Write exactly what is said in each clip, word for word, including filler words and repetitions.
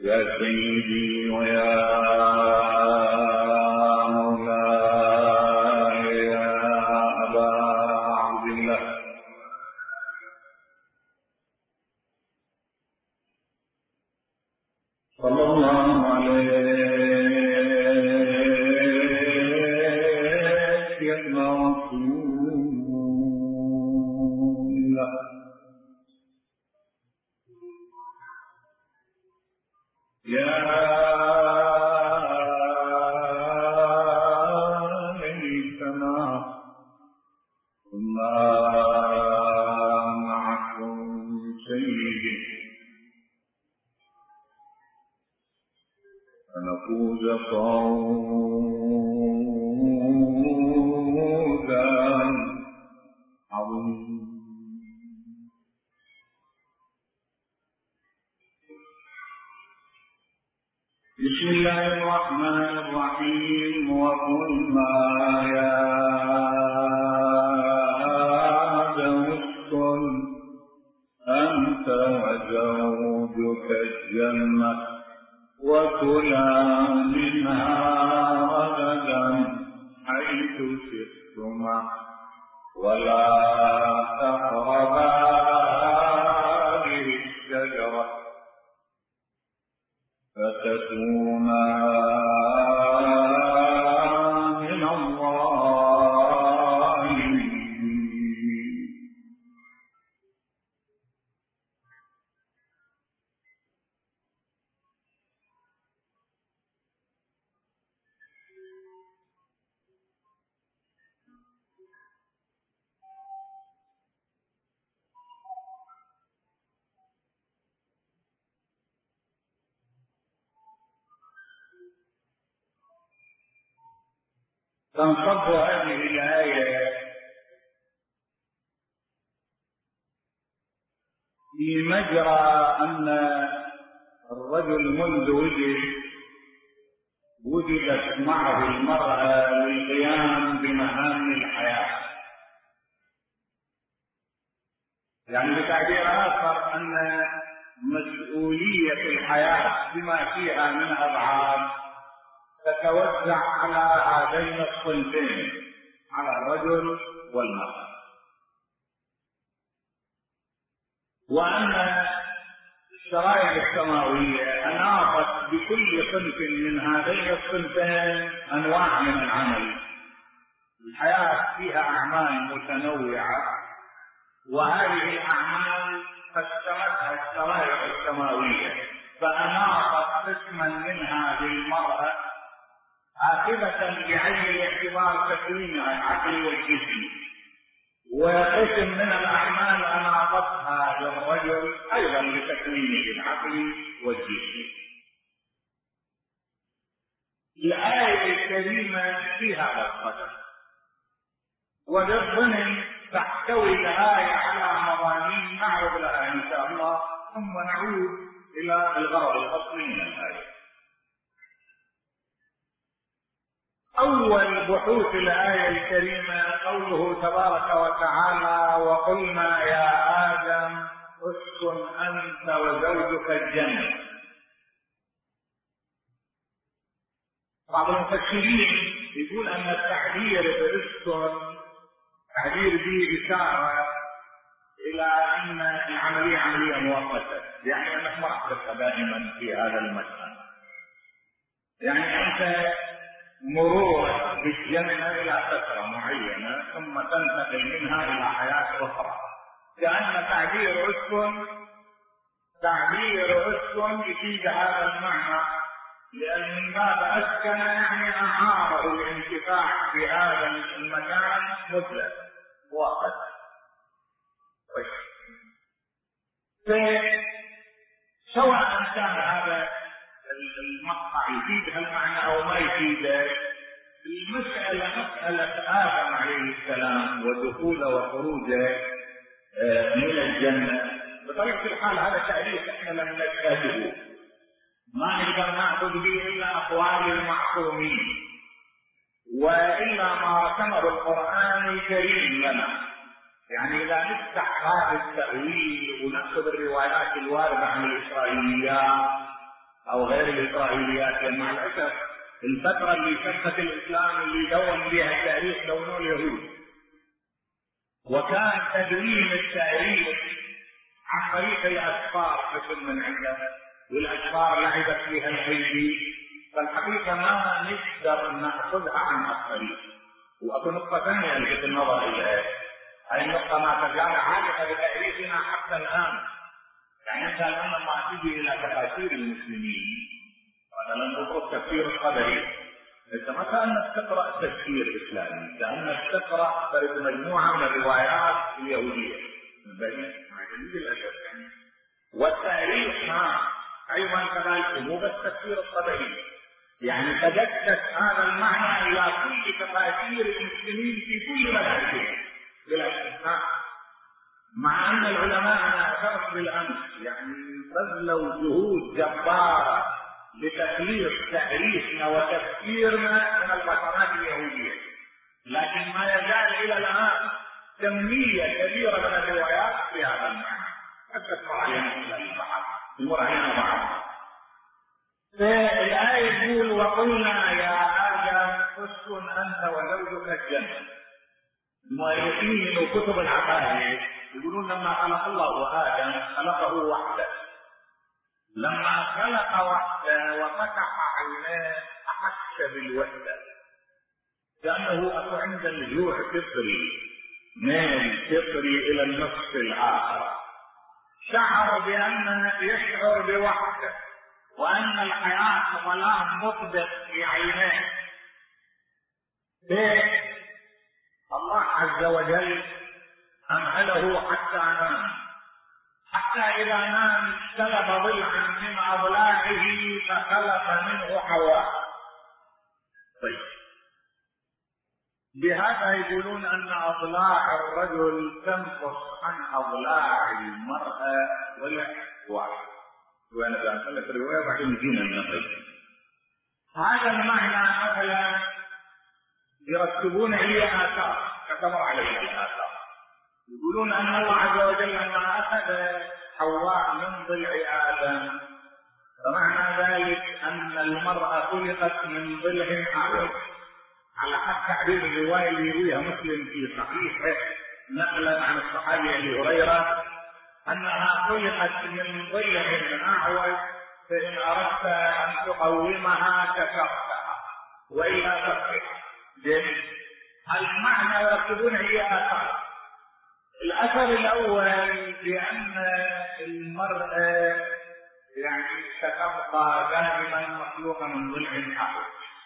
يا سيدي ويا مولاي يا أبا عبد الله، صلى الله عليك يا ابن رسول الله. يا ليتنا كنا معكم سيدي فنفوز فوزا عظيما. بسم الله الرحمن الرحيم. وقلنا يا آدم اسكن أنت وزوجك الجنة وكلا منها رغدا حيث شئتما ولا تقربا هذه الشجرة فتكونا من الظالمين. تنصب هذه الآية في مجرى أن الرجل منذ وجد وجدت معه المرأة للقيام بمهام الحياة، يعني بتعبير آخر أن مسؤولية الحياة بما فيها من أبعاد تتوزع على هذين الصنفين، على الرجل والمرأة، وأن الشرائع السماوية أناطت بكل صنف من هذين الصنفين أنواع من العمل. الحياة فيها أعمال متنوعة، وهذه الأعمال قسمتها الشرائع السماوية، فأناطت قسما منها للمرأة آخذة بعين الاعتبار تكوينها العقلي والجسمي، وقسم من الأعمال أناطتها للرجل أيضا لتكوينه العقلي والجسمي. الآية الكريمة في هذا القدر، وللضمن تحتوي الآية على مضامين نعرض لها إن شاء الله، ثم نعود إلى الغرض الأصلي من الآية. أول بحوث الآية الكريمة قوله تبارك وتعالى: وقلنا يا آدم اسكن أنت وزوجك الجنة. بعض المفسرين يقول أن التعبير باسكن تعبير به إشارة إلى أن العملية عملية مؤقتة، يعني أنك ما راح تبقى دائما في هذا المكان، يعني أنت مرورك بالجنة إلى فترة معينة ثم تنتقل منها إلى حياة أخرى، كأن تعبير اسكن تعبير اسكن يفيد هذا المعنى، لأن من باب أسكن يعني أعاره الانتفاع في هذا المكان مدة مؤقتة. سواء كان هذا المقطع يفيد هالمعنى أو ما يفيده، المسألة مسألة آدم عليه السلام ودخوله وخروجه من الجنة. بطريقة الحال هذا تاريخ احنا لم نكتبه، ما نقدر نأخذ به إلا أقوال المعصومين وإلا ما رسمه القرآن الكريم لنا. يعني إذا نفتح هذا التأويل ونأخذ الروايات الواردة عن الإسرائيليات او غير الاسرائيليات. لان مع الاسف الفتره اللي شبت الاسلام اللي دون بها التاريخ دونوا اليهود، وكان تدوين التاريخ عن طريق الاسفار مثل من عنده، والاسفار لعبت فيها الايدي، فالحقيقه ما نقدر ناخذها عن الطريق. واكو نقطه ثانيه لفت النظر اليها، هذه النقطه ما تزال عالقه بتاريخنا حتى الان. يعني انت الان لما تجي الى تفاسير المسلمين مثلا نقول التفسير القدري، انت ما كانك تقرا تفسير اسلامي، كانك تقرا فرد مجموعه من الروايات اليهوديه من بني للاسف يعني. والتاريخ ها ايضا كذلك مو بس تفسير القدري، يعني تجسس هذا المعنى الى كل تفاسير المسلمين في كل مذاهبهم بلا استثناء. مع ان العلماء انا اعترف بالامس يعني بذلوا جهود جباره لتخليص تاريخنا وتفسيرنا من البصمات اليهوديه، لكن ما يزال الى الان كميه كبيره من الروايات في هذا المعنى. أتذكر علينا الى البحر يمر علينا بعض. فالآية يقول وقلنا يا آدم اسكن أنت وزوجك الجنة. المؤلفين وكتب العقائد يقولون لما خلق الله آدم خلقه وحده، لما خلق وحده وفتح عيناه أحس بالوحدة، كأنه أكو عند الجوع فطري ميل فطري إلى النصف الآخر، شعر بأنه يشعر بوحده وأن الحياة ظلام مطبق في عينيه. الله عز وجل أمهله حتى نام، حتى إذا نام استلب ضلعا من أضلاعه فخلق منه حواء. طيب بهذا يقولون أن أضلاع الرجل تنقص عن أضلاع المرأة ضلع واحد، وانا بقول لك الروايه بعدين يجينا النقل. هذا المعنى مثلا يرتبون هي اثار كتبوا عليها الاثار، يقولون ان الله عز وجل لما اخذ حواء من ضلع ادم فمعنى ذلك ان المراه خلقت من ضلع اعوج، على حد تعبير الروايه اللي يرويها مسلم في صحيحه نقلا عن الصحابي ابي هريره أنها خلقت من ضلع أعوج، فإن أردت أن تقومها كسرتها وإلا تفرقها. المعنى يرتبون هي آثار. الأثر الأول بأن المرأة يعني ستبقى دائما مخلوقة من ضلع أعوج.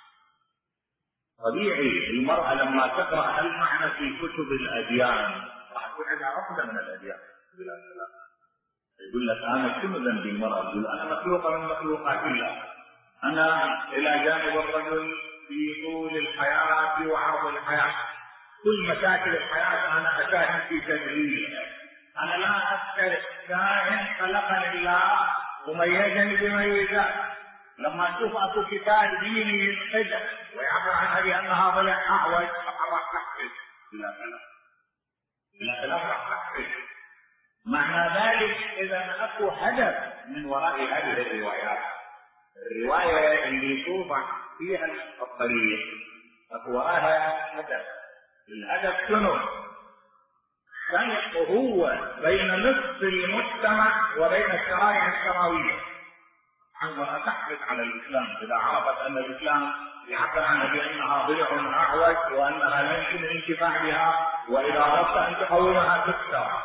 طبيعي المرأة لما تقرأ هالمعنى في كتب الأديان راح تكون عندها عقدة من الأديان بلا كلام. يقول لك انا شنو ذنب المراه؟ يقول انا مخلوقه من مخلوقات الله، انا الى جانب الرجل في طول الحياه وعرض الحياه، كل مشاكل الحياه انا اساهم في تدبيرها، انا لا افترق كائن خلقني الله وميزني بميزات. لما اشوف اكو كتاب ديني ينقذ ويعبر عنها بانها ضلع اعوج فراح تحفز بلا كلام بلا كلام راح تحفز. معنى ذلك اذا اكو هدف من وراء هذه الروايات. الروايه اللي توضع فيها الطريق اكو وراها هدف. الهدف شنو؟ خلق هو بين نصف المجتمع وبين الشرائع السماويه. المرأة تحرص على الاسلام اذا عرفت ان الاسلام يعبر عنها بانها ضلع اعوج وانها لا يمكن الانتفاع بها، واذا اردت ان تقومها تكسر.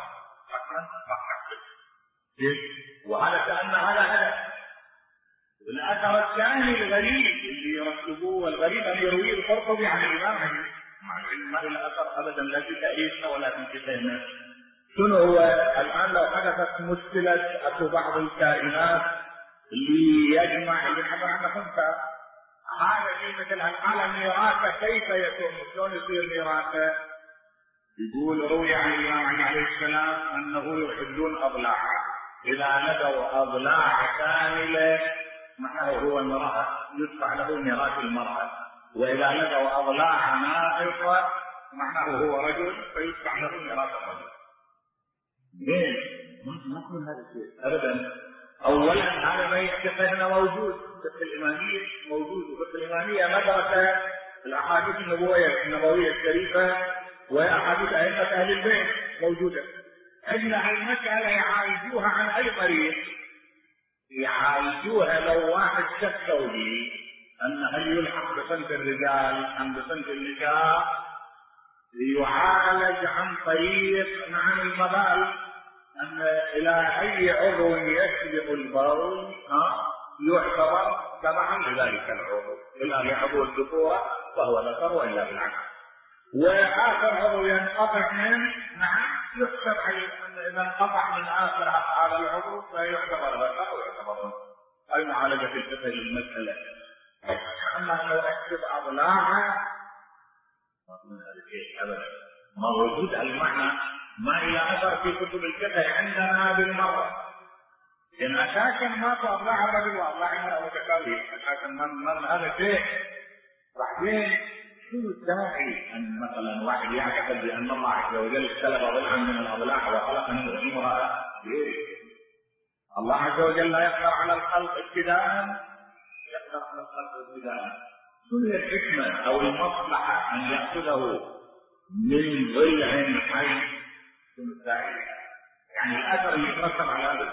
وهذا كأن هذا هدف. الأثر الثاني الغريب اللي يرتبوه، والغريب أن يرويه القرطبي عن الإمام علي مع العلم ما إلى أثر أبدا لا في تأريخه ولا في كتابه. شنو هو الآن لو حدثت مشكلة أكو بعض الكائنات اللي يجمع اللي حضر عنها خمسة، هذا في مثل هالحالة ميراثه كيف يكون؟ شلون يصير ميراثه؟ يقول روي عن الإمام علي عليه السلام أنه يحدون أضلاعه، إذا لقوا أضلاع كاملة معناه هو المرأة يدفع له ميراث المرأة، وإذا لقوا أضلاع ناقصة معناه هو رجل فيدفع له ميراث الرجل. ليه؟ ما يكون هذا الشيء أبدا. اولا هذا ما يعتقدنا موجود في الاماميه، موجود وفي الاماميه مدرسه الاحاديث النبويه النبويه الشريفه واحاديث ائمه اهل البيت موجوده. عندنا هالمساله يعالجوها عن اي طريق؟ يعالجوها لو واحد شكوا لي ان هل يلحق بصنف الرجال ام بصنف النساء، يعالج عن طريق معنى المبال ان الى اي عضو يسبق البول ها يعتبر تبعا لذلك العضو، الا لعضو الذكوره وهو ذكر والا بالعكس، واخر عضو ينقطع من نعم يحسب اذا انقطع من اخر هذا العضو فيعتبر ذكر ويعتبر اي معالجه الفقه للمساله. اما لو احسب اضلاعها من هذا الشيء ابدا ما وجود المعنى ما الى اثر في كتب الفقه عندنا بالمره، لان اساسا ما اضلاع الرجل واضلاع المراه متساويه اساسا من, من هذا الشيء. بعدين شو الداعي ان مثلا واحد يعتقد بان الله عز وجل استلب ضلعا من الاضلاع وخلق منه امراه؟ ليه؟ الله عز وجل لا يقدر على الخلق ابتداء، يقدر على الخلق ابتداء. شو هي الحكمه او المصلحه ان ياخذه من ضلع حي؟ شو الداعي؟ يعني الاثر اللي يترتب على هذا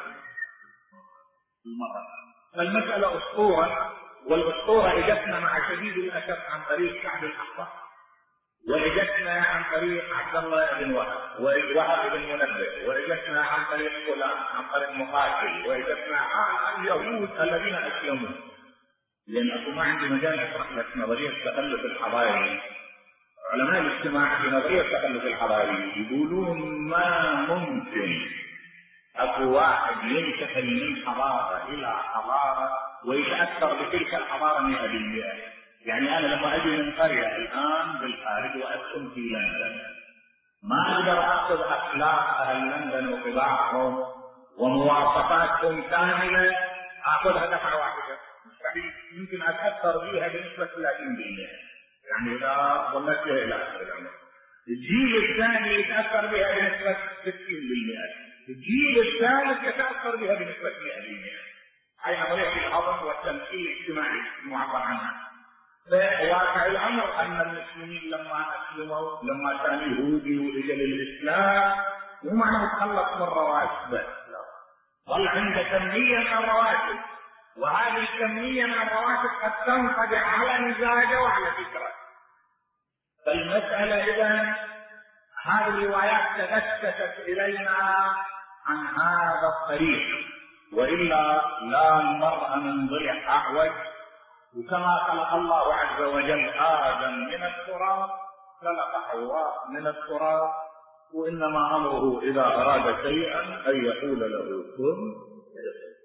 المرأة. فالمساله اسطوره، والاسطوره اجتنا مع شديد الاسف عن طريق كعب الاحبار، واجتنا عن طريق عبد الله بن وهب ووهب بن منبه، واجتنا عن طريق فلان عن طريق مقاتل، واجتنا عن اليهود الذين اسلموا. لان اكو ما عندي مجال اشرح لك نظريه التخلف الحضاري. علماء الاجتماع في نظريه التخلف الحضاري يقولون ما ممكن اكو واحد ينتقل من حضاره الى حضاره ويتاثر بتلك الحضاره مئة بالمئة. يعني انا لما اجي من قريه الان بالخارج واسكن في لندن ما اقدر اخذ اخلاق اهل لندن وطباعهم ومواصفاتهم كامله اخذها دفعه واحده، مستحيل. يمكن اتاثر بها بنسبه ثلاثين بالمئة، يعني اذا ظلت فيها الى اخر العمر. الجيل الثاني يتاثر بها بنسبه ستين بالمئة، الجيل الثالث يتاثر بها بنسبه مئة بالمئة. هي نظريه الهضم والتمثيل الاجتماعي المعبر عنها. فواقع الامر ان المسلمين لما اسلموا لما كان يهودي ورجل الاسلام مو معنى تخلص من رواتبه، ظل عنده كميه من الرواتب، وهذه الكميه من الرواتب قد تنقضي على مزاجه وعلى فكره. فالمساله اذا هذه الروايات تدسست الينا عن هذا الطريق، والا لا المرء من ضلع اعوج. وكما خلق الله عز وجل ادم من التراب خلق حواء من التراب، وانما امره اذا اراد شيئا ان يقول له كن فيكون.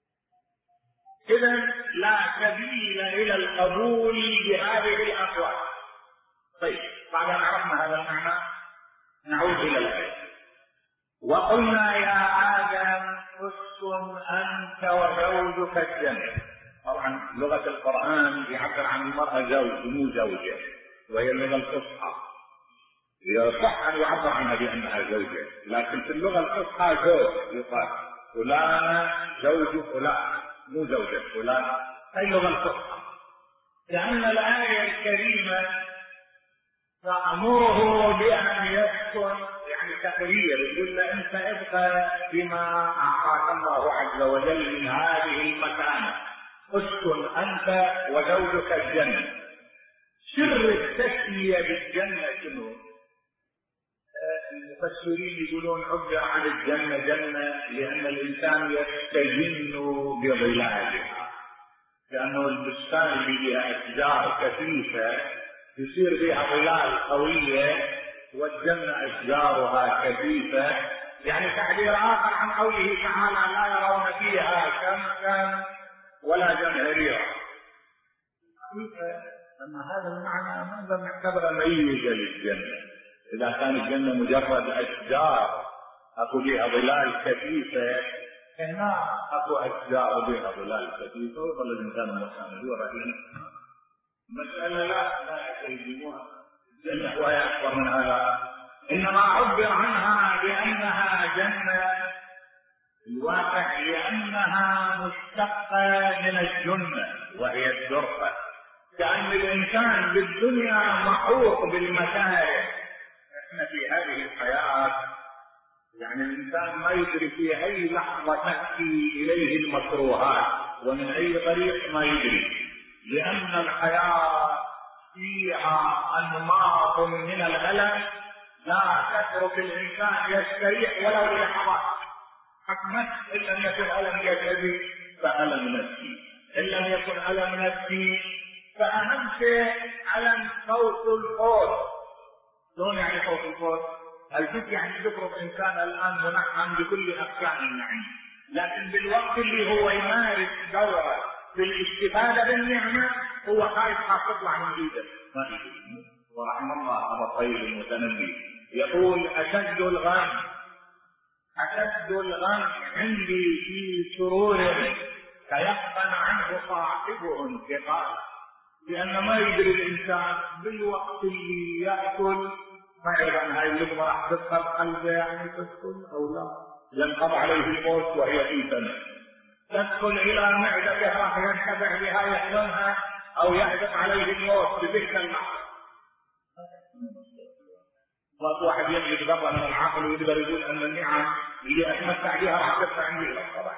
اذا لا سبيل الى القبول بهذه الاقوال. طيب بعد ان عرفنا هذا المعنى نعود الى الايه. وقلنا يا ادم اسكن انت وزوجك الجنه. طبعا لغه القران يعبر عن المراه زوج مو زوجه، وهي اللغه الفصحى. يصح ان يعبر عنها بانها زوجه، لكن في اللغه الفصحى زوج يقال فلان زوج فلان مو زوجه فلان. هي اللغه الفصحى. لان الايه الكريمه تأمره بأن يسكن، يعني تقرير، يقول له أنت ابقى بما أعطاك الله عز وجل من هذه المكانة، اسكن أنت وزوجك الجنة. سر التسمية بالجنة شنو؟ المفسرين يقولون عبر عن الجنة جنة لأن الإنسان يستجن بظلالها، لأنه البستان اللي فيها أشجار كثيفة يصير فيها ظلال قوية، والجنة أشجارها كثيفة. يعني تعبير آخر عن قوله تعالى لا يرون فيها شمسا ولا زمهريرا. أما هذا المعنى ما نقدر نعتبره ميزة للجنة. إذا كان الجنة مجرد أشجار أكو بها ظلال كثيفة، هنا أكو أشجار بها ظلال كثيفة وظل الإنسان مكانه ورأيه. مسألة لا لا يجيبونها الجنة وهي أكبر من هذا. إنما عبر عنها بأنها جنة الواقع لأنها مشتقة من الجنة وهي الدرة، كأن الإنسان بالدنيا محوط بالمكاره. احنا في هذه الحياة يعني الإنسان ما يدري في أي لحظة تأتي إليه المكروهات ومن أي طريق ما يدري، لأن الحياة فيها أنماط من الألم لا تترك الإنسان يستريح ولو للحظات. حكمت إن لم يكن ألم جسدي فألم نفسي، إن لم يكن ألم نفسي فأهم شيء ألم صوت الفوت. شلون يعني صوت الفوت؟ الجد يعني يفرض إنسان الآن منعم بكل أركان النعيم، لكن بالوقت اللي هو يمارس دوره في الاستفادة بالنعمة هو خايف خاص تطلع من إيده ما يدري. ورحم الله أبا الطيب المتنبي يقول: أشد الغم أشد الغم عندي في سرور فيقبل عنه صاحبه انتقال. لأن ما يدري الإنسان بالوقت اللي يأكل ما يعرف عن هاي اللقمة راح تدخل قلبه يعني تدخل أو لا، ينقض عليه الموت وهي في سنة، تدخل إلى معدته راح ينتبه بها يحرمها أو يحدث عليه الموت بتلك اللحظة. واحد يجد ذرة من العقل ويقدر يقول أن النعم اللي أتمتع بها راح تدفع عندي إلى الصباح.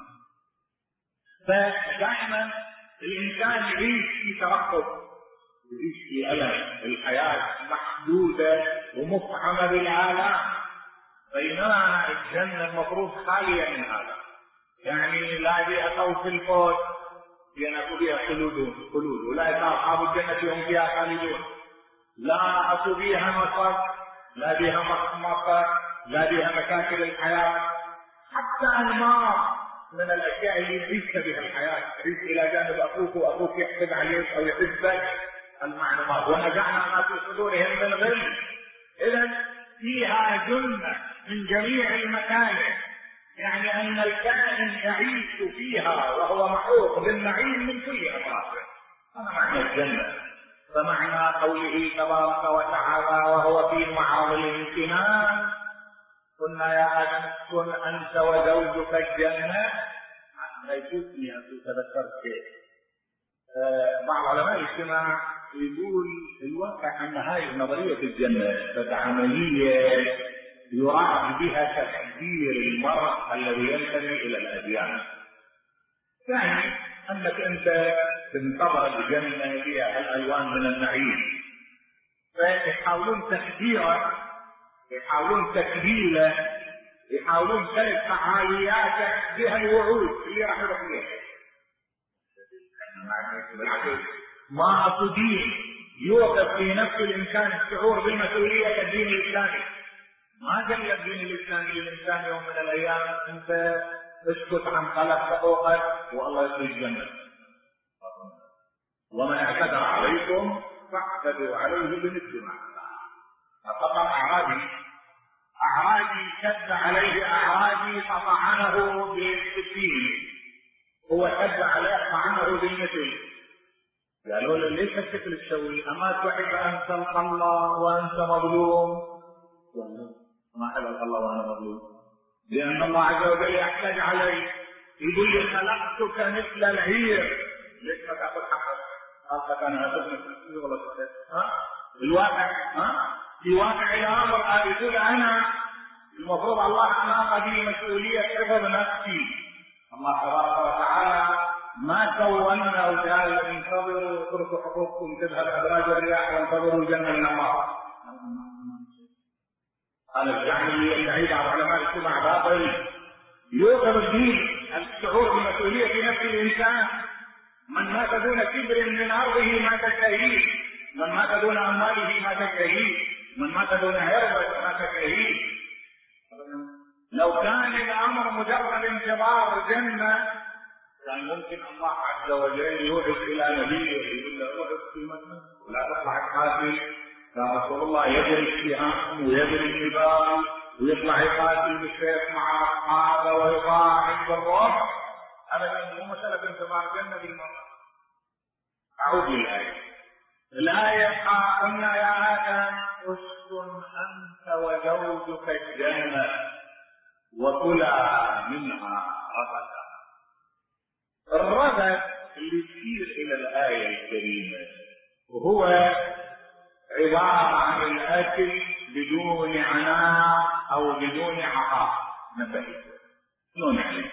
فدائما الإنسان يعيش في ترقب، يعيش في ألم، الحياة محدودة ومفعمة بالآلام، بينما الجنة المفروض خالية من هذا. يعني لا بها خوف الفوت لأن بها خلود خلود، ولا أصحاب الجنة هم فيها خالدون، لا أتوا بها نصر، لا بها مخمصة، لا بها مشاكل الحياة، حتى النار من الأشياء اللي يعيش بها الحياة. تعيش إلى جانب أخوك وأخوك يحسد عليك أو يحبك، المعنى ما ونزعنا ما في صدورهم من غل. إذن فيها جنة من جميع المكاره، يعني أن الكائن يعيش فيها وهو محوط بالنعيم من كل أطرافه. هذا معنى الجنة. فمعنى قوله تبارك وتعالى وهو في معرض الامتنان: قلنا يا آدم اسكن أنت وزوجك الجنة. لا يجوزني أن تذكرت شيء. بعض علماء الاجتماع يقول الواقع أن هذه نظرية الجنة عملية يراد بها تحذير المرء الذي ينتمي إلى الأديان. يعني أنك أنت تنتظر الجنة فيها الألوان من النعيم، فيحاولون تحذيره، يحاولون تكبيله، يحاولون سلب فعالياته بها الوعود اللي راح يروح فيها. ما أصدين يوقف في نفس الإنسان الشعور بالمسؤولية كالدين الإسلامي. ما قال الدين الإسلامي للإنسان يوم من الأيام أنت اسكت عن خلق حقوقك والله يدخل الجنة، ومن اعتدى عليكم فاعتدوا عليه بمثل ما اعتدى. فطبعا أعرابي أعرابي شد عليه أعرابي فطعنه بالسكين، هو شد عليه طعنه بالمثل. قالوا له ليش الشكل تسوي؟ أما تحب أن تلقى الله وأنت مظلوم؟ ما حب الله وأنا مظلوم، لأن الله عز وجل يحتاج علي، يقول لي خلقتك مثل العير، ليش ما تأخذ حقك؟ خاصة أنا أتبنى في غلط. ها؟ الواقع ها؟ في واقع الأمر يقول أنا المفروض الله أناط بي مسؤولية حفظ نفسي. الله تبارك وتعالى ما كونا وقال انتظروا اتركوا حقوقكم تذهب أدراج الرياح وانتظروا الجنة من الله. هذا الجعل يدعي بعض علماء الاجتماع باطل. يوقف الدين الشعور بمسؤولية في نفس الإنسان. من مات دون كبر من أرضه مات شهيد، من مات دون أمواله مات شهيد، من مات دون عرضه مات شهيد. لو كان الأمر مجرد انتظار جنة كان ممكن الله عز وجل يوحي إلى نبيه يقول له اوعد في مكة ولا تطلع القاتل. كان رسول الله يجري السهام ويجري الجبال ويطلع يقاتل بالسيف مع أصحابه ويطاع عند الروح. هذا مو مسألة انتظار جنة بالمرة. أعود للآية. الآية قلنا يا آدم اسكن أنت وزوجك الجنة. وكلا منها رغدا. الرغد اللي يشير الى الايه الكريمه وهو عباره عن الاكل بدون عناء او بدون عطاء نفسه. شلون يعني؟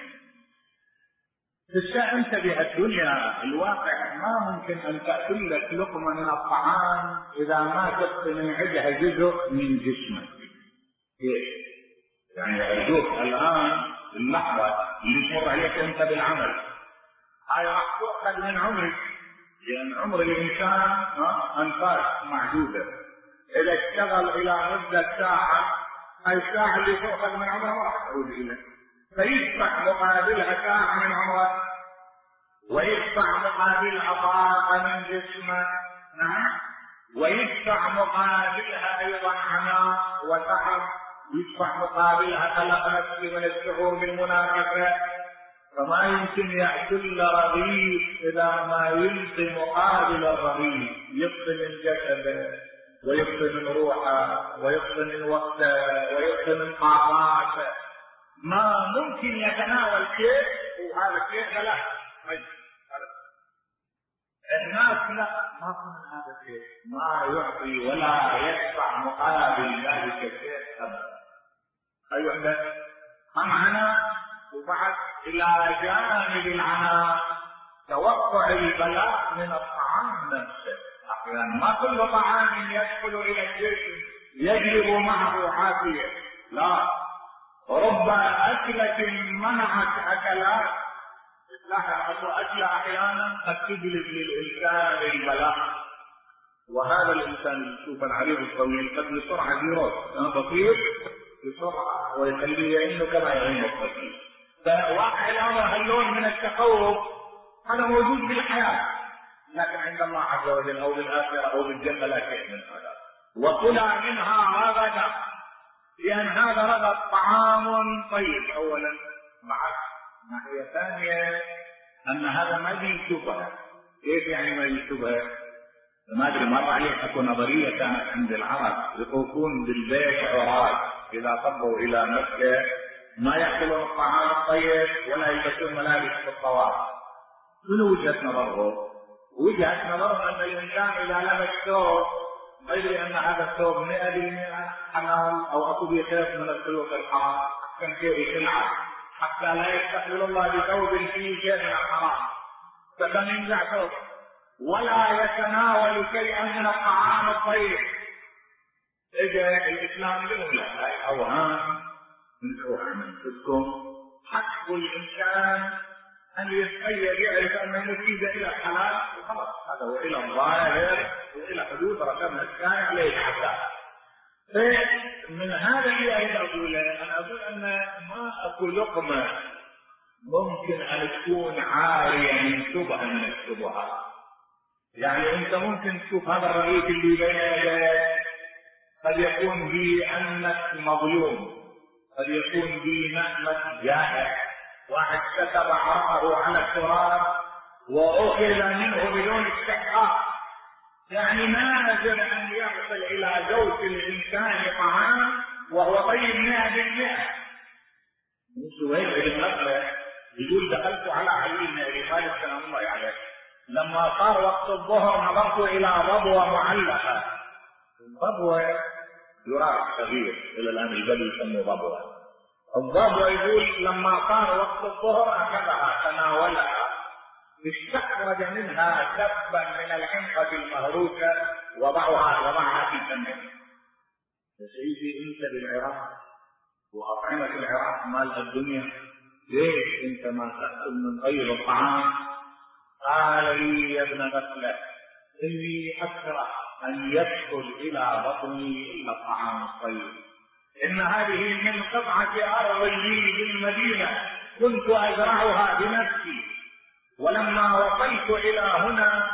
تشاء انت بهالدنيا الواقع ما ممكن ان تاكل لك لقمه من الطعام اذا ما تبقي من عندها جزء من جسمك. كيف؟ يعني ارجوك الان اللحظه اللي تمر عليك انت بالعمل هاي راح تؤخذ من عمرك، لان عمر الانسان انفاس معدوده. اذا اشتغل الى مده ساعه، هاي الساعه اللي تؤخذ من عمره ما راح تعود اليه، فيدفع مقابلها ساعه من عمره ويدفع مقابلها طاقه من جسمه. نعم. ويدفع مقابلها ايضا عناء وتعب، يدفع مقابلها قلق نفسي من الشعور بالمنافسه. فما يمكن يأكل رغيف إذا ما يلقي مقابل الرغيف، يلقي من جسده ويلقي من روحه ويلقي من وقته ويلقي من طاقاته. ما ممكن يتناول شيء وهذا الشيء لا. الناس لا، ما من هذا الشيء ما يعطي ولا يدفع مقابل ذلك الشيء أبدا. أيوة ده معنا. وبعد الى جانب العناء توقع البلاء من الطعام نفسه. احيانا ما كل طعام يدخل الى الجسم يجلب معه عافيه، لا، رب اكله منعت اكلات. لاحظ اكله احيانا قد تجلب للانسان البلاء، وهذا الانسان اللي يشوف العريض الطويل قد بسرعه يروح بسيط بسرعه ويخليه يعينه كما يعين الطفل. فواقع الامر هاللون من التخوف هذا موجود في الحياه، لكن عند الله عز وجل او بالاخره او بالجنه لا شيء من هذا. وكلا منها رغدا، لان هذا رغد طعام طيب اولا. بعد ناحيه ثانيه ان هذا ما يجي شبهه. كيف يعني ما يجي شبهه؟ ما ادري مر عليك اكو نظريه كانت عند العرب يطوفون بالبيت عراة اذا طبوا الى مكه، ما يأكلون الطعام الطيب ولا يلبسون ملابس في الطواف. شنو وجهة نظرهم؟ وجهة نظرهم أن الإنسان إذا لبس ثوب ما يدري أن هذا الثوب مئة بالمئة حلال أو أكو به خير من الخلق الحرام، كان شيء يخلعه حتى لا يستقبل الله بثوب فيه شيء من الحرام، فكان ينزع ثوب ولا يتناول شيئا من الطعام الطيب. إجا الإسلام يقول لا، هاي أوهام انتوا عن انفسكم. حق الانسان ان يتخيل يعرف ان المفيد الى الحلال وخلاص، هذا والى الظاهر والى حدود رقم الثاني عليه الحساب. فمن هذا اللي اريد اقوله، انا اقول ان ما اكو لقمه ممكن ان تكون عاريه من شبهه من الشبهات. يعني انت ممكن تشوف هذا الرغيف اللي بين يديك قد يكون به انك مظلوم، قد يكون به نعمة جائع، واحد كتب عرقه على التراب وأخذ منه بدون استحقاق. يعني نادر أن يصل إلى جوف الإنسان طعام وهو طيب مئة بالمئة. سويد بن نصر يقول دخلت على علي بن أبي طالب سلام الله عليه لما صار وقت الظهر، نظرت إلى ضبوة معلقة. الضبوة يراق صغير الى الان البدو يسموه ضبوه. الضبوه يقول لما صار وقت الظهر اخذها تناولها، استخرج منها كبا من الحنطه المهروسه وضعها وضعها في فمه. يا سيدي انت بالعراق واطعمه العراق مال الدنيا، ليش انت ما تاكل من طيب الطعام؟ قال لي يا ابن غفله اني اكره ان يدخل الى بطني الا الطعام الطيب. ان هذه من قطعه ارض لي بالمدينه كنت ازرعها بنفسي، ولما وصلت الى هنا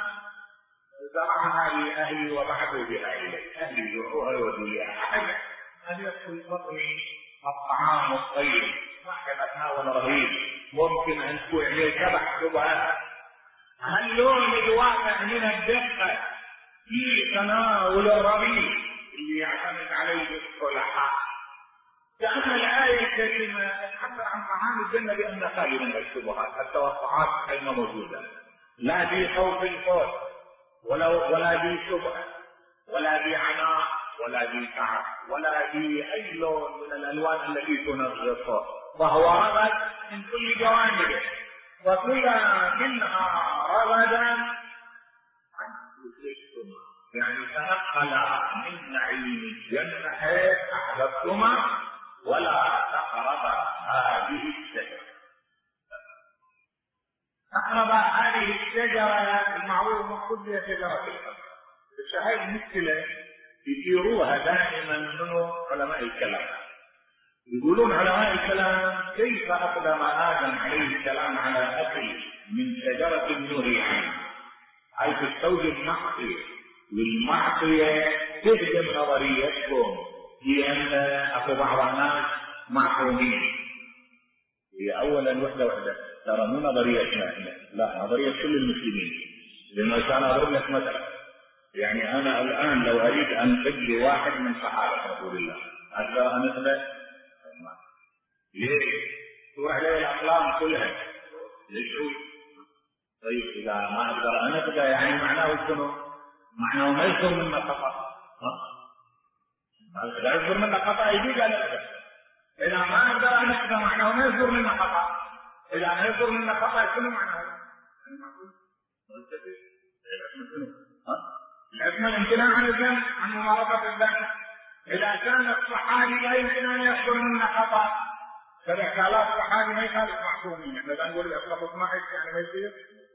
زرعها لي اهلي وبعثوا بها الي، اهلي زرعوها وديها احد ان يدخل بطني الطعام الطيب. صاحب اتناول رغيف ممكن ان تكون عليه سبع شبهات. هل لون الواقع من الدقه في تناول الرغيف اللي يعتمد عليه الصلحاء؟ لأن الآية الكريمة تتحدث عن معاني الجنة بأنها خالية من الشبهات، التوقعات أين موجودة، لا في خوف الفوت ولا ولا في شبهة ولا في عناء ولا في تعب ولا في أي لون من الألوان التي تنغصه، وهو رغد من كل جوانبه وكلها منها رغدا يعني تنقل من نعيم الجنة حيث أحببتما ولا تقرب هذه الشجرة. تقرب هذه الشجرة المعروف مقصود بها شجرة الخمر. الشهادة المشكلة يثيروها دائما منه علماء الكلام، يقولون علماء الكلام كيف أقدم آدم عليه السلام على أكل من شجرة النهي عنه، حيث تستوجب معصية، والمعصية تهدم نظريتكم بأن أكو بعض الناس معصومين. هي أولا وحدة وحدة ترى مو نظريتنا احنا، لا نظرية كل المسلمين. لما كان أضرب لك مثلا، يعني أنا الآن لو أريد أن أجلي واحد من صحابة رسول الله أقدر أن أخذ ليه؟ تروح عليه الأقلام كلها ليش؟ طيب إذا ما أقدر أن أخذ يعني معناه شنو؟ معناه ما يصدر منا خطأ. لا يصدر منا خطأ يجوز أن أخذ. إذا ما أقدر أن أخذ معناه ما يصدر منا خطأ. إذا ما يصدر منا خطأ شنو معناه؟ العصمة الامتناع عن الذنب، عن ممارسة الذنب. إذا كان الصحابي لا يمكن أن يصدر منا خطأ، سبع آلاف صحابي ما يخالف معصومين، احنا لا نقول الأصل اثنا عشر يعني ما يصير.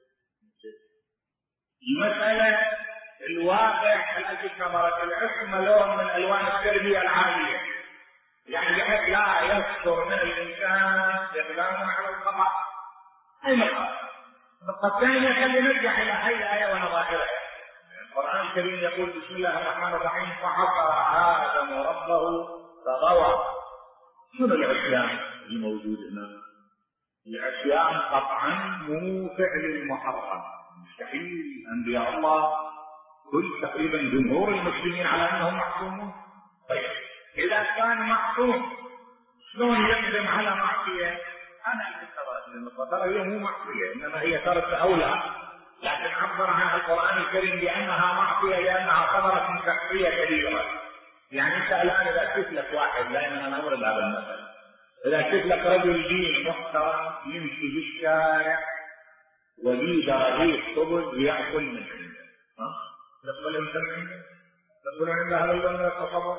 المسألة الواقع التي كبرت العصمة لون من ألوان التربية العالية، يعني بحيث لا يصدر من الإنسان إقداما على الخطأ. أي مقام النقطة الثانية خلي نرجع إلى هذه الآية ونظائرها. القرآن الكريم يقول بسم الله الرحمن الرحيم فعصى آدم ربه فغوى. شنو العصيان الموجود هنا؟ العصيان قطعا مو فعل المحرم، مستحيل أنبياء الله كل تقريبا جمهور المسلمين على أنهم معصومون. طيب إذا كان معصوم شلون يقدم على معصية؟ أنا الفكرة ترى هي مو معصية إنما هي ترك أولى، لكن عبر عنها القرآن الكريم بأنها معصية لأنها صدرت من شخصية كبيرة. يعني أنت الآن إذا شفت لك واحد، دائما أنا أمر بهذا المثل، إذا شفت لك رجل دين محترم يمشي بالشارع وليد رغيف خبز يأكل من عنده، ها؟ تقبل أنت من عنده؟ تقبل عنده هذا اللون من التصور؟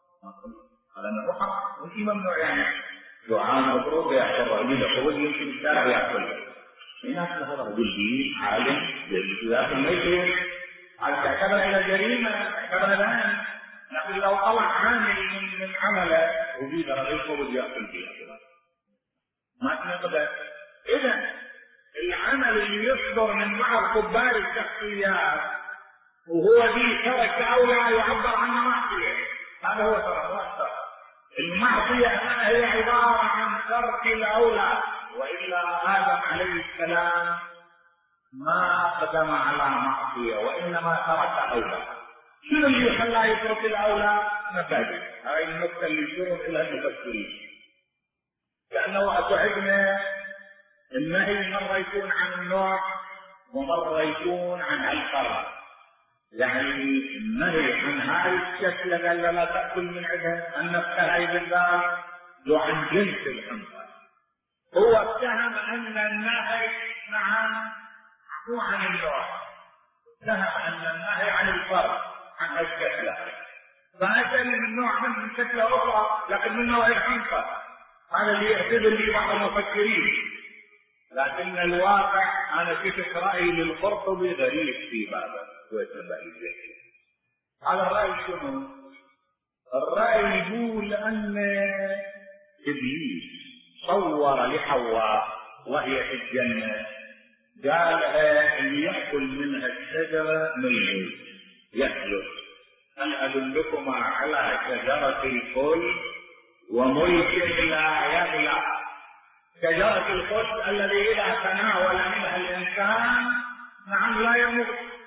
هذا أنه حق، وشي ممنوع يعني. جوعان مضروب يأكل رغيف خبز يمشي بالشارع ويأكل. الناس هذا رجل دين عالم لكن ما يصير على تعتبر الى جريمه، تعتبر الان. لكن لو طلع عامل من من عمله وجد رغيف خبز ياكل فيها ما تنقدر. اذا العمل اللي يصدر من بعض كبار الشخصيات وهو ذي ترك اولى يعبر عنه معصيه، هذا هو ترك المعصيه. هي عباره عن ترك الاولى، وإلا آدم عليه السلام ما قدم على معصية وإنما ترك أولى. شنو اللي خلاه يترك الأولى؟ مفاسد. هاي النقطة اللي يشيرون إلى المفسرين، لأنه أتعبنا النهي مرة يكون عن النوع ومرة يكون عن الفرد. يعني النهي عن هاي الشكل قال لا تأكل من عدها النفس هاي بالذات وعن جنس الحنطة. هو اتهم ان النهي نعم مو عن النوع، اتهم ان النهي عن الفرد عن الشكل، فاتى من نوع من شكل اخرى لكن من نوع الحنطة. هذا اللي يعتبر لي بعض المفكرين، لكن الواقع انا شفت رايي للقرطبي غريب في بابه ويتبع الجهل. هذا الراي شنو؟ الراي يقول ان ابليس صور لحواء وهي في الجنة قال اللي يأكل منها الشجرة ميت يأكل. هل أدلكما على شجرة الخلد وملك لا يبلى؟ شجرة الخلد الذي إذا تناول منها الإنسان نعم لا يموت.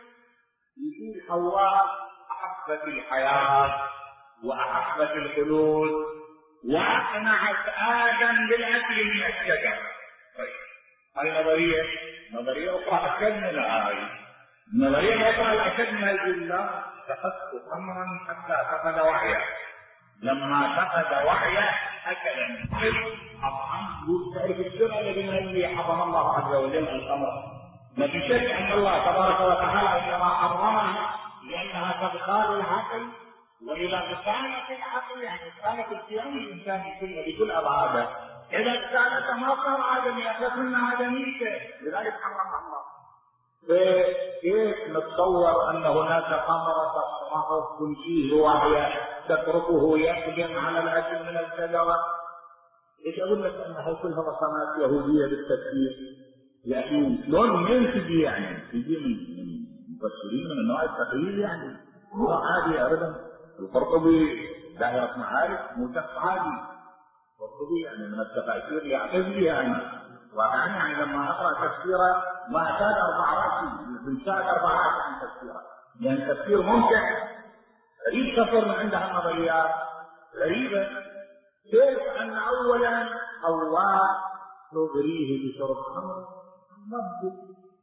يقول حواء أحبت الحياة وأحبت الخلود واقنعت ادم بالاكل من الشجره. طيب هاي نظريه نظريه اخرى اشد من هاي. النظريه الاخرى الاشد من الاولى تخص خمرا حتى فقد وعيه. لما فقد وعيه اكل الخمر. طبعا تعرف السر الذي الذي حرم الله عز وجل الخمر. ما في شك ان الله تبارك وتعالى انما حرمها لانها تبخال العقل، واذا كانت العقل يعني كانت الصيام الانساني كله بكل ابعاده، اذا كانت ما صار ادميه فكنا ادميه، لذلك حرمها الله. كيف نتصور ان هناك خمره تصرفه كل شيء وهي تتركه يقدم على الاكل من الشجره؟ ايش اقول لك انها كلها رسمات يهوديه بالتفكير؟ يعني شلون منين تجي؟ يعني تجي من مفسرين من النوع التقليدي، يعني مو عادي ابدا. القرطبي دائرة معارف مو شخص عادي. القرطبي يعني من التفاسير يعتز بها انا واقعا، يعني لما اقرا تفسيره ما اعتاد اربع راسي بنشاهد اربع راسي عن تفسيره، يعني تفسير ممتع غريب. سفر من عندها نظريات غريبه. كيف ان اولا حواء تغريه بشرب خمر مبدو،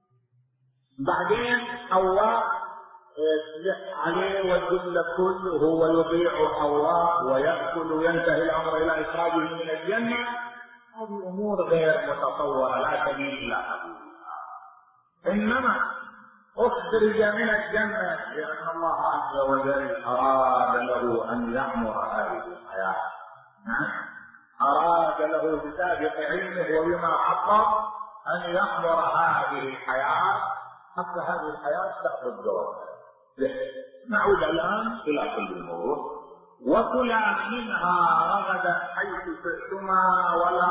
بعدين حواء يصلح عليه ويقول كل وهو يطيع حواء ويأكل وينتهي الامر الى اخراجه من الجنه. هذه امور غير متصوره لا تبين الى حدودها. انما اخرج من الجنه لان الله عز وجل اراد له ان يعمر هذه الحياه. نعم اراد له بسابق علمه وبما حقق ان يعمر هذه الحياه حتى هذه الحياه تاخذ دورها. نعود الان الى كل الموضوع. وكلا منها رغدا حيث شئتما ولا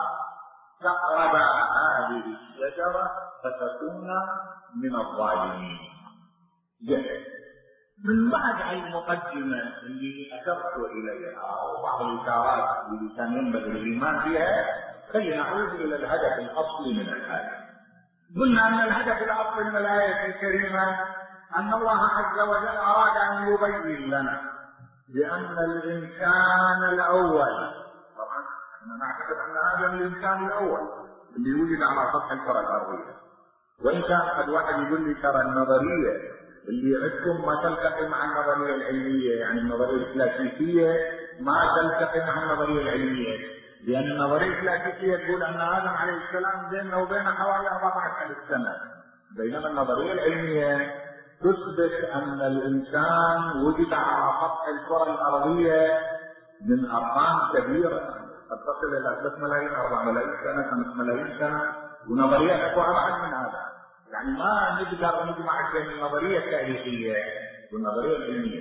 تقربا هذه الشجره فتكونا من الظالمين. جهل. من بعد المقدمه اللي اشرت اليها وبعض الاشارات اللي كان ينبغي الايمان بها، خلينا نعود الى الهدف الاصلي من الايه. قلنا ان الهدف الاصلي من الايه الكريمه ان الله عز وجل اراد ان يبين لنا بان الانسان الاول، طبعا احنا نعتقد ان ادم الانسان الاول اللي وجد على سطح الكره الارضيه، وان كان قد واحد يقول لي ترى النظريه اللي عندكم ما تلتقي مع النظريه العلميه، يعني النظريه الكلاسيكيه ما تلتقي مع النظريه العلميه، لان النظريه الكلاسيكيه تقول ان ادم عليه السلام بينه وبينه حوالي أربعة آلاف سنه، بينما النظريه العلميه تثبت ان الانسان وجد على سطح الكره الارضيه من ارقام كبيره قد تصل الى ثلاثة ملايين أربعة ملايين سنه خمسة ملايين سنه، ونظريات اكو ابعد من هذا. يعني ما نقدر نجمع بين النظريه التاريخيه والنظريه العلميه.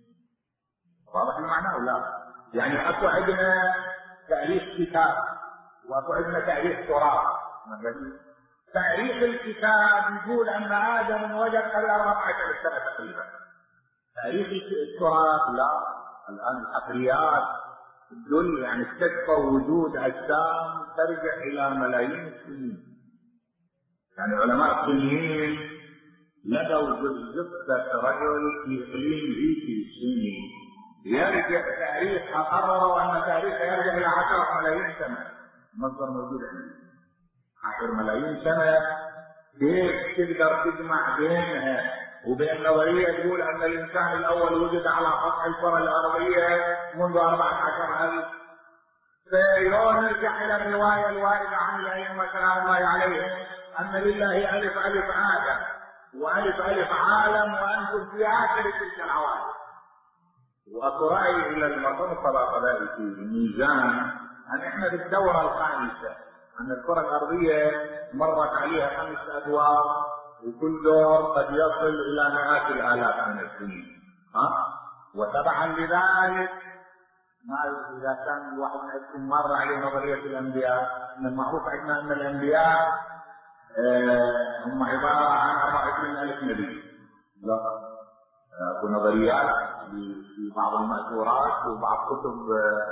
واضح المعنى ولا لا؟ يعني اكو عندنا تاريخ كتاب واكو عندنا تاريخ تراث. تاريخ الكتاب يقول ان ادم وجد قبل أربعة آلاف سنه تقريبا. تاريخ التراث لا، الان الحفريات تدل يعني استكشفوا وجود اجسام ترجع الى ملايين السنين. يعني علماء الصينيين لقوا جثة رجل في اقليم ريفي صيني يرجع تاريخها، قرروا ان تاريخها يرجع الى عشرة ملايين سنه. مصدر موجود عندي عشر ملايين سنه. كيف تقدر تجمع بينها وبين نظريه تقول ان الانسان الاول وجد على سطح الكره الارضيه منذ أربعة عشر ألف؟ فيوم نرجع الى الروايه الوارده عن الائمه سلام الله عليهم ان لله الف الف ادم والف الف عالم وانتم في اخر تلك العوالم. واكو راي الى المرتبطه قضائي في الميزان ان احنا في الدوره الخامسه، ان الكره الارضيه مرت عليها خمس ادوار وكل دور قد يصل الى مئات الالاف من السنين. ها؟ وتبعا لذلك ما اذا كان الواحد منكم مر عليه نظريه الانبياء، من المعروف عندنا ان الانبياء آه هم عباره عن أربعة وعشرين ألف نبي. لا اكو نظريات في بعض المأثورات وبعض كتب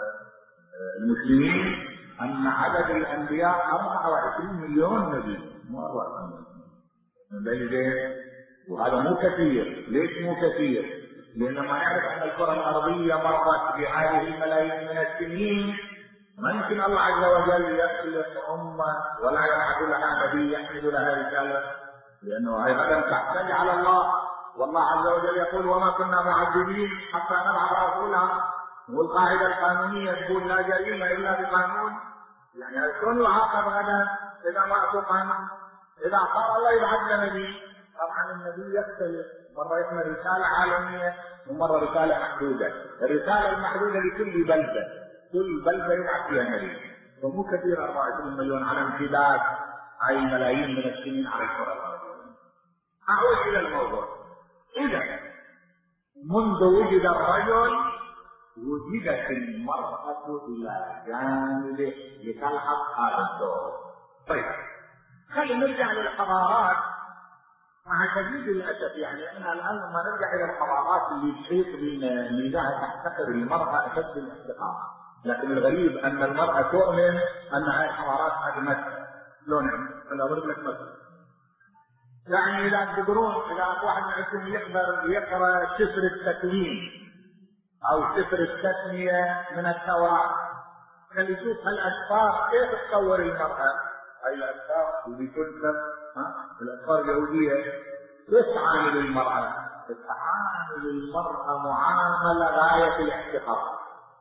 المسلمين ان عدد الانبياء أربعة وعشرين مليون نبي، مو أربعة وعشرين مليون. وهذا مو كثير. ليش مو كثير؟ لأنما نعرف أن الكرة الأرضية مرت بهذه الملايين من السنين، ما يمكن الله عز وجل يخلق أمة ولا يبعث لها نبي يحمل لها رسالة، لأنه هي غدا تحتاج على الله، والله عز وجل يقول وما كنا معذبين حتى نبعث رسولا، والقاعدة القانونية تقول لا جريمة إلا بقانون، يعني شلون يعاقب غدا إذا ما أتوا قانون؟ إذا صار الله يبعث لنا نبي، طبعا النبي يختلف، مرة يحمل رسالة عالمية ومرة رسالة محدودة، الرسالة المحدودة لكل بلدة، كل بلدة يبعث فيها نبي، ومو كثير أربعة وعشرين مليون على امتداد أي ملايين من السنين على الكرة الأرضية. أعود إلى الموضوع. إذا منذ وجد الرجل وجدت المرأة إلى جانبه لتلحق هذا الدور. طيب خلينا نرجع للحضارات مع شديد الأسف، يعني أنا الآن لما نرجع إلى الحضارات اللي تحيط بنا نلاقيها تحتقر المرأة أشد الاحتقار، لكن الغريب أن المرأة تؤمن أن هذه الحضارات أجملتها. شلون يعني؟ أنا أضرب لك مثل، يعني إذا تقدرون إذا واحد منكم يقدر يقرأ سفر التكوين أو سفر التثنية من التوراة، خلي يشوف هالأسفار كيف تصور المرأة، هاي الأسفار اللي تنسب ها الأسفار اليهودية كيف تعامل المرأة؟ تعامل المرأة معاملة غاية الاحتقار،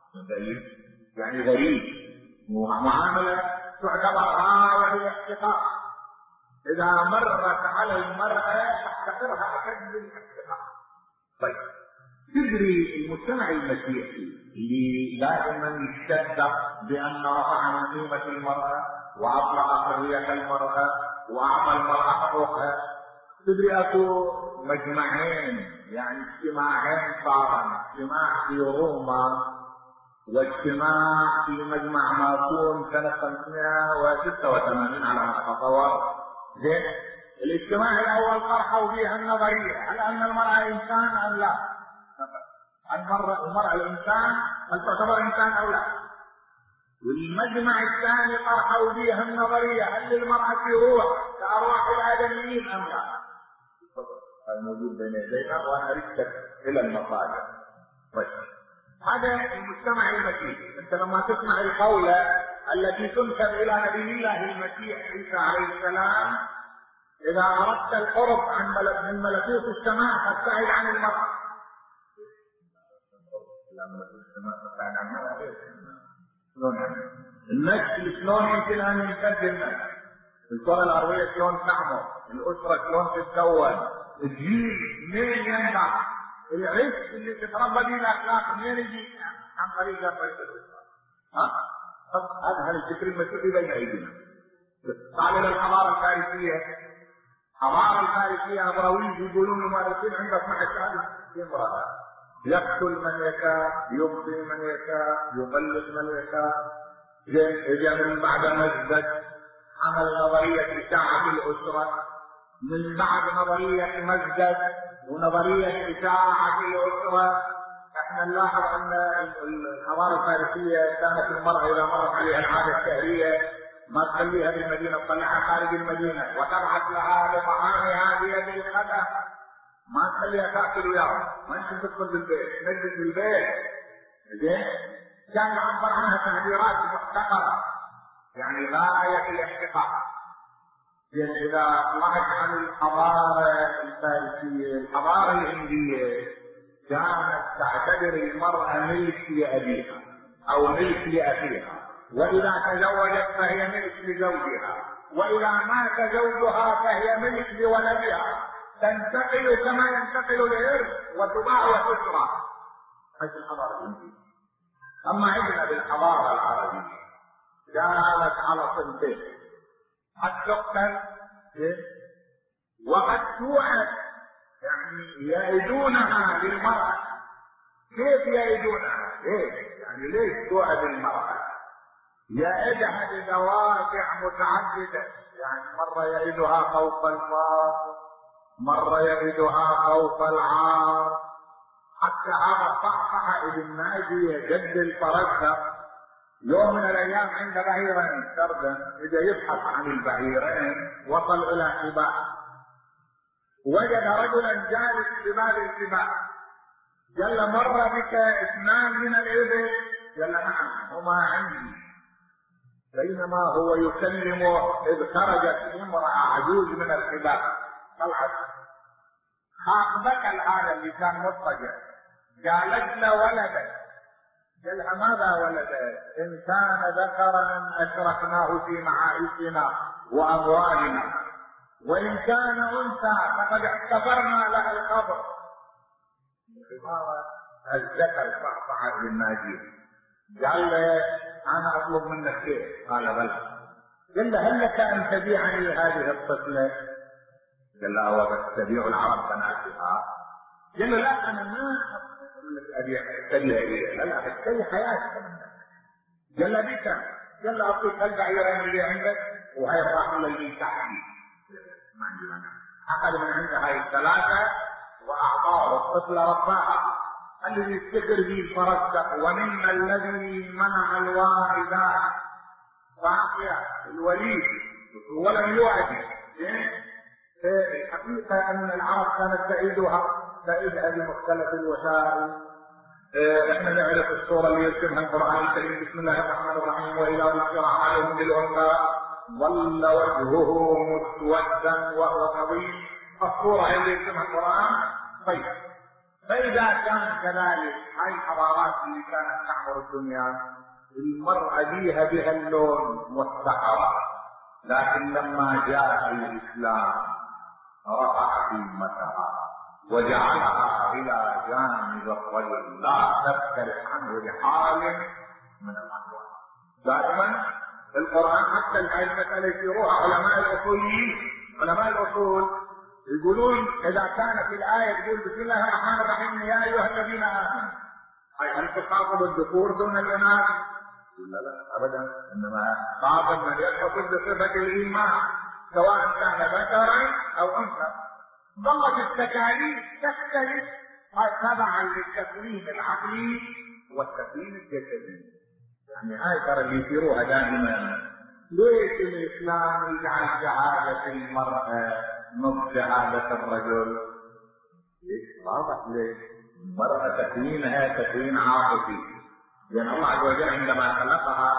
يعني غريب، معاملة تعتبر غاية الاحتقار، إذا مرت على المرأة تحتقرها أشد الاحتقار. طيب تدري المجتمع المسيحي اللي دائما يشتد بأن رفع من قيمة المرأة وأطلق حرية المرأة وأعطى المرأة حقوقها، تدري أكو مجمعين يعني اجتماعين صارا، اجتماع في روما واجتماع في مجمع ماكون سنة خمسمائة وستة وثمانين على ما أتصور. زين، الاجتماع الأول طرحوا فيها النظرية هل أن المرأة إنسان أم لا؟ المرأة المرأة الإنسان هل تعتبر إنسان أو لا؟ والمجمع الثاني طرحوا فيها النظرية هل للمرأة روح كأرواح الآدميين أم لا؟ هذا موجود بين يدينا وأنا أريد إلى المصادر. طيب هذا المجتمع المسيحي، أنت لما تسمع القولة التي تنسب إلى نبي الله المسيح عيسى عليه السلام إذا أردت القرب عن من ملكوت السماء فابتعد عن المرأة. النسل شلون يمكن أن يمتد النسل؟ الكرة الأرضية شلون تعمر؟ الأسرة شلون تتكون؟ الجيل منين ينبع؟ العيش اللي تتربى به الأخلاق منين يجي؟ عن طريق طريق الأسرة. ها؟ هذا الفكر المسيحي بين أيدينا. تعال إلى الحضارة الفارسية. الحضارة الفارسية نبرويين يقولون المؤرخين عندها اثني عشر في امرأة، يقتل من يشاء، يبقي من يشاء، يطلق من يشاء. إذا من بعد مزدج عمل نظرية إشاعة الأسرة، من بعد نظرية مزدج ونظرية إشاعة الأسرة احنا نلاحظ ان الحضارة الفارسية كانت المرأة اذا مرت عليها العادة الشهرية ما تخليها بالمدينة، تطلعها خارج المدينة وتبعث لها لطعامها بيد الخدم، ما تخليها تاكل وياها، ما يمكن تدخل بالبيت، تنجز بالبيت. زين؟ كان يعبر عنها تعبيرات محتقرة يعني غاية الاحتقار. زين، اذا طلعت عن الحضارة الفارسية، الحضارة الهندية كانت تعتبر المرأة ملك لأبيها أو ملك لأخيها، وإذا تزوجت فهي ملك لزوجها، وإذا مات زوجها فهي ملك لولدها، تنتقل كما ينتقل الإرث وتباع وتشرى. هذه الحضارة الهندية. أما عندنا بالحضارة العربية كانت على صنفين، قد تقتل وقد توعد، يعني يعيدونها للمرأة. كيف يعيدونها؟ ليش؟ يعني ليش توعد المرأة؟ يعيدها بدوافع متعددة، يعني مرة يعيدها خوف الفقر، مرة يعيدها خوف العار. حتى هذا صحصح ابن ناجي جد الفرزدق يوم من الايام عند بعيرين سردا، اذا يبحث عن البعيرين وصل الى حباء، وجد رجلا جالس بباب الحباء قال مر بك اثنان من الابل؟ قال نعم هما عندي. بينما هو يكلمه اذ خرجت امرأة عجوز من الحباب طلعت خاطبك هذا اللي كان مضطجع، قالت له ولدك. قالها ماذا ولدك؟ ان كان ذكرا اشركناه في معايشنا واموالنا، وان كان انثى فقد اعتبرنا له القبر. الذكر صعصع للناجين. قال له انا اطلب منك شيء. قال بلى. قال له هل لك ان تبيعني هذه الطفله؟ قال له هو تبيع العرب بناتها. قال له لا انا ما ابيع اشتريها اليه، لا لا اشتري حياتك. قال له بك؟ قال له اعطيك هالبعيرين اللي عندك وهي الراحله اللي تحتي. ما عندي مانع. اخذ من عندها هاي الثلاثه واعطاه الطفل رباها. الذي يفتكر به الفرزدق ومنا الذي منع الوالدات صاحية الوليد ولم يوعد. في الحقيقة ان العرب كانت تعيدها تعيدها بمختلف الوسائل. احنا نعرف الصورة اللي يرسمها القرآن الكريم بسم الله الرحمن الرحيم واذا ذكر عليهم بالانثى ظل وجهه مسودا وهو كظيم. الصورة اللي يرسمها القرآن. طيب فإذا كان كذلك هاي الحضارات اللي كانت تعمر الدنيا المرأة بيها بها اللون والسحرة، لكن لما جاء الإسلام رفع قيمتها وجعلها إلى جانب الرجل لا تفترق عنه بحال من الأحوال. دائما القرآن حتى المسألة يروها علماء الأصوليين علماء الأصول يقولون اذا كانت الايه تقول بسم الله الرحمن الرحيم يا ايها الذين امنوا، اي هل تخاطب الذكور دون الاناث؟ لا لا ابدا، انما خاطب من يتصف بصفه الايمان سواء كان ذكرا او انثى. ظلت التكاليف تختلف تبعا للتكوين العقلي والتكوين الجسدي. يعني هاي ترى اللي يثيروها دائما. ليش الاسلام يجعل شهاده المراه نصف شهادة الرجل؟ ليش؟ واضح ليش؟ المرأة تكوينها تكوين عاطفي، لأن الله عز وجل عندما خلقها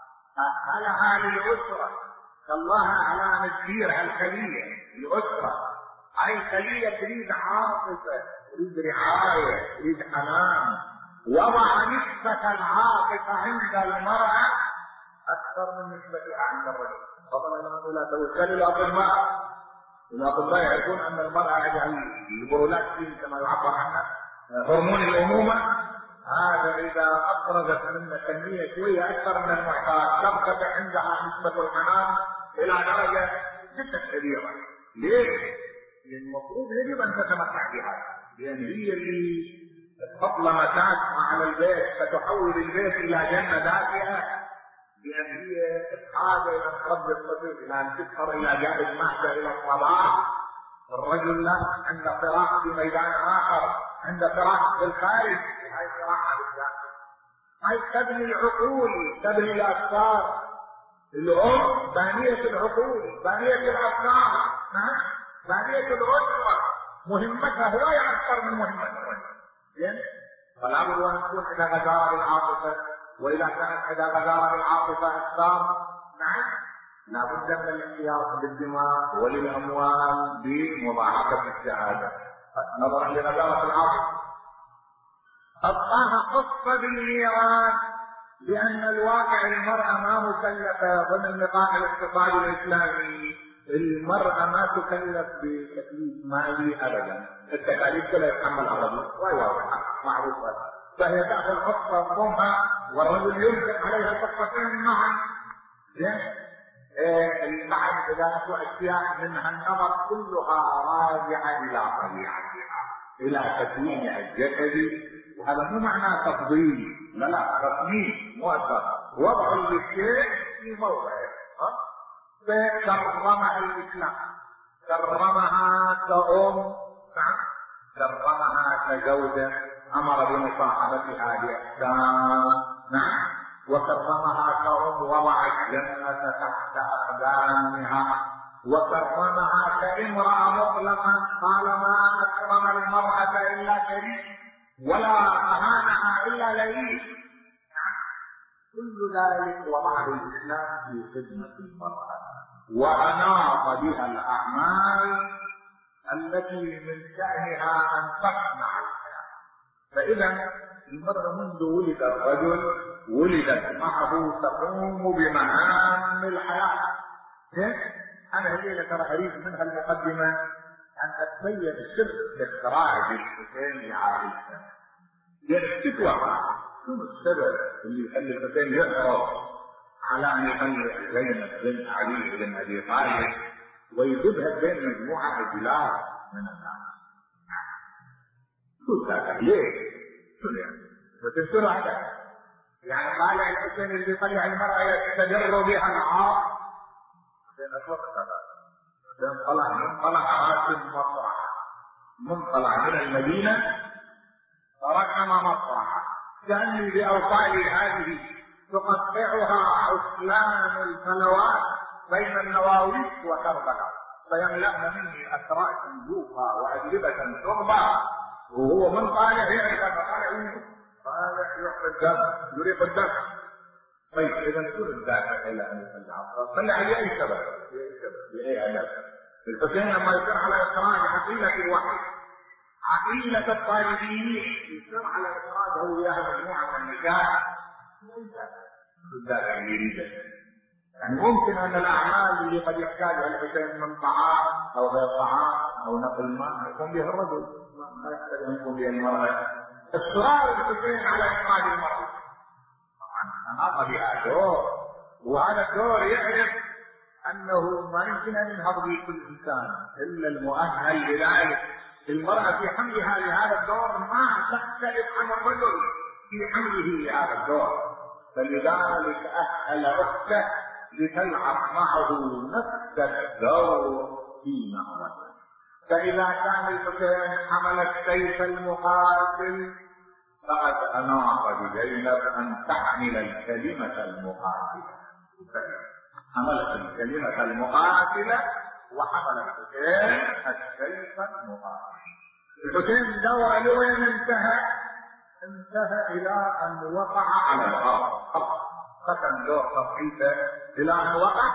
أهلها للأسرة، خلاها على مسيرها الخلية الأسرة. هاي الخلية تريد عاطفة، تريد رعاية، تريد حنان. وضع نسبة العاطفة عند المرأة أكثر من نسبتها عند الرجل. طبعا لا توكل الأطباء الأطباء يعرفون أن المرأة يجعل البرولاكتين كما يعبر عنها هرمون الأمومة، هذا إذا أفرزت من كمية شوية أكثر من المعتاد ترتفع عندها نسبة الحنان إلى درجة جدا كبيرة. ليش؟ لأن المفروض يجب أن تتمتع بها، لأن هي اللي تحط لمسات على البيت فتحول البيت إلى جنة دافئة، لأن هي حاجة إلى تربي الطفل، إلى أن تسهر إلى جانب محشى إلى الصباح. الرجل له عند صراع في ميدان آخر، عند صراع في الخارج، هاي صراع بالذات. هاي تبني العقول، تبني الأفكار. الأم بانية العقول، بانية الأفكار، بانية الأسرة. مهمتها هواية أكثر من مهمة الرجل. زين؟ فلا بد أن تكون إذا غزارة بالعاطفة، وإذا كانت إذا غزارة بالعاطفة أكثر، نعم لا بد من الاحتياط بالدماء وللأموال بمضاعفة الشهادة نظرا لغزارة العاطفة. أبقاها قصة بالميراث، لأن الواقع المرأة ما مكلفة ضمن نطاق الاقتصاد الإسلامي. المرأة ما تكلف بتكليف مالي أبدا، التكاليف كلها يتحمل الرجل، وهي واضحة معروفة. فهي تأخذ قصة أمها والرجل ينفق عليها القصتين معا. زين؟ إيه بعد ذلك أشياء منها النظر كلها راجعة إلى طبيعتها، إلى تكوينها الجسدي. وهذا مو معناه تفضيل، لا لا، تصميم مؤثر، وضع الشيء في موضعه. فكرمها الإسلام، كرمها كأم، نعم، كرمها كزوجة، أمر بمصاحبتها بإحسان، نعم، وكرمها كأم، وضع الجنة تحت أقدامها، وكرمها كامرأة مطلقا، قال ما أكرم المرأة إلا كريم. ولا أهانها إلا لئيم. كل ذلك وضعه الإسلام في خدمة المرأة، وأناط بها الأعمال التي من شأنها أن تصنع الحياة. فإذا المرأة منذ ولد الرجل ولدت معه تقوم بمهام الحياة. أنا الليلة ترى أريد منها المقدمة أن أتبين سر إخراج الحسين لعائلته. يرتكب شنو السبب اللي يخلي الحسين يعرض على أن يطلع زينب بن علي بن أبي طالب ويجيبها بين مجموعة رجال من الناس؟ شو ذاك؟ ليه؟ شو يعني؟ وتنشر هذا؟ يعني طالع الحسين اللي طلع المرأة يستدر بها العار. حسين أتوقع هذا. حسين طلع من طلع راسم مصرح، من طلع من المدينة ركم مصرح، كأني بأوصالي هذه تقطعها عسلان الفلوات بين النواويس وكربلاء، فيملأن مني أسراء جوفا وأجلبة تربى، وهو من طالع يعرف أن طالع منه طالع يعطي الدم يريق الدم. طيب إذا شو الدافع إلى أن يطلع؟ طلع لأي سبب؟ لأي سبب؟ لأي هدف؟ الحسين لما يصير على إخراج عقيلة الوحي، عقيلة الطالبين، يصير على إخراجه وياها مجموعة من النساء، ليس الدافع اللي يريده. يعني ممكن أن الأعمال اللي قد يحتاجها الحسين من طعام أو غير طعام أو نقل ماء يقوم بها الرجل، ما يحتاج أن يقوم بها المرأة. إصرار الحسين على إخراج المرأة طبعا أناط بها دور، وهذا الدور يعرف أنه ما يمكن أن ينهض به كل إنسان إلا المؤهل لذلك. المرأة في حملها لهذا الدور ما تختلف عن الرجل في حمله لهذا الدور، فلذلك أهل أخته لتلعب معه نفس الدور في نهضته. فإذا كان الحسين حمل السيف المقاتل فقد أناط بزينب أن تحمل الكلمة المقاتلة. حملت الكلمة المقاتلة وحمل الحسين السيف المقاتل. الحسين دور لوين انتهى؟ انتهى إلى أن وقع على الأرض، ختم دور تضحيته إلى أن وقع.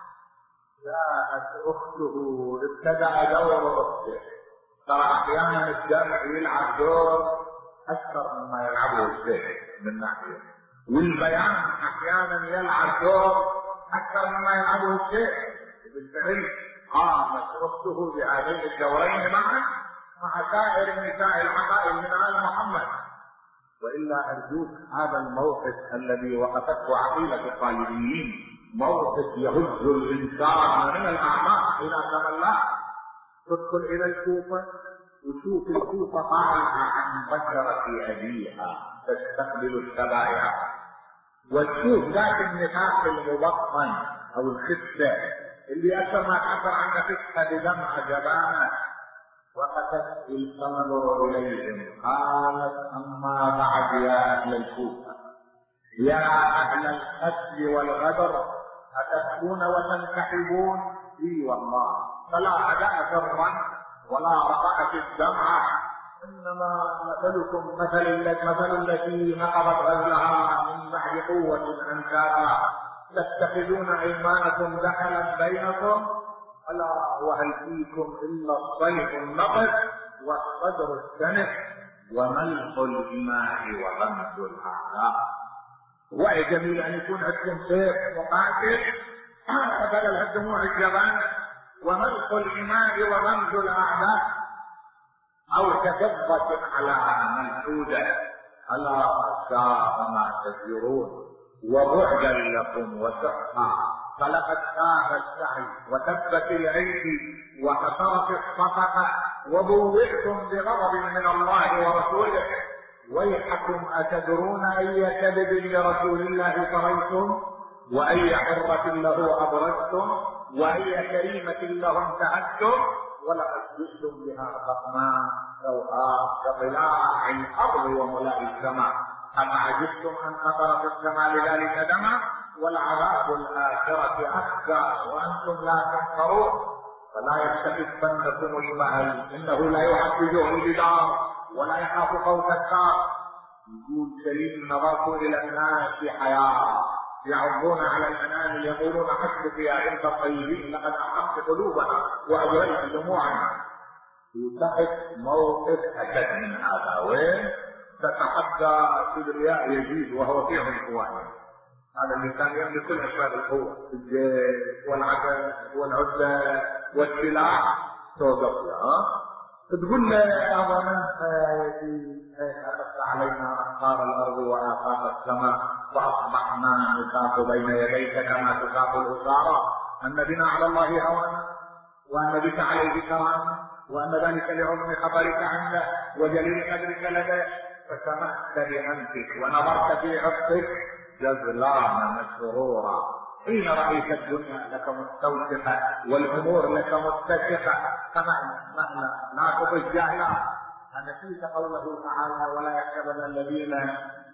جاءت أخته، ابتدأ دور أخته. ترى أحيانا الجمع يلعب دور أكثر مما يلعبه الشيخ من ناحية، والبيان أحيانا يلعب دور أكثر مما يلعبه الشيخ. بالفعل قامت أخته بهذين الدورين معا مع سائر النساء العقائد من آل محمد. وإلا أرجوك هذا الموقف الذي وقفته عقيلة الطالبيين موقف يهز الإنسان من الأعماق إلى تملاه. تدخل إلى الكوفة وشوف الكوفة طالعة عن بشرة أبيها تستقبل السبايا، وتشوف ذات النفاق المبطن أو الخسة اللي أكثر ما تعبر عن نفسها بدمع جبانه. وقفت تنظر إليهم قالت: أما بعد يا أهل الكوفة، يا أهل القتل والغدر، أتبكون وتنتحبون؟ إي والله، فلا أداء سرا ولا رقعت الدمع، إنما مثلكم مثل مثل التي نقضت غزلها من بعد قوة أنكارا، تتخذون أيمانكم دخلا بينكم، ألا وهل فيكم إلا الصيف النقد والصدر السنح وملح الإماء وغمز الأعداء. وعي جميل أن يكون عندكم سيف وقاتل بدل الدموع الجبان وملح الإماء وغمز الأعداء، أو كفضة على منحودة، ألا ساء ما تزرون وبعدا لكم وسحقا، فلقد كان السعي وتبت العيد وكثرت الصفقة وبوئتم بغضب من الله ورسوله، ويحكم أتدرون أي كذب لرسول الله فريتم، وأي حرة له أبرزتم، وأي كريمة له انتهكتم، ولقد جئتم بها خصما سوءا كطلاع الأرض وملاء السماء، أما عجبتم أن قطر في السماء لذلك دما، والعذاب الآخرة أخزى وأنتم لا تنصرون. فلا يستخفنكم المهل، إنه لا يعبده الجدار ولا يخاف فوت الدار. يقول سليم نظرت الى الناس في حياه يعضون على الانامل يقولون حسبك يا بنت الطيبين لقد احققت قلوبنا وابريت دموعنا. وتحت موقف اشد من هذا، وين تتحدى كبرياء يزيد وهو فيه القوانين. هذا اللي كان يملك كل اسباب القوه، الجيش والعدل والعده والسلاح توقف له. تقول له اظننت أخذت علينا أقطار الأرض وآفاق السماء وأصبحنا نخاف بين يديك كما تخاف الأسارى، أن بنا على الله هوانا وأن بك عليه كرامة وأن ذلك لعظم خبرك عنه وجليل قدرك لديه، فسمحت بأنفك ونظرت في عطفك جزلانا مسرورا حين رأيت الدنيا لك مستوثقة والأمور لك متسقة. فمعنى معنى لا تطش جاهلا. نسيت قوله تعالى ولا يحسبن الذين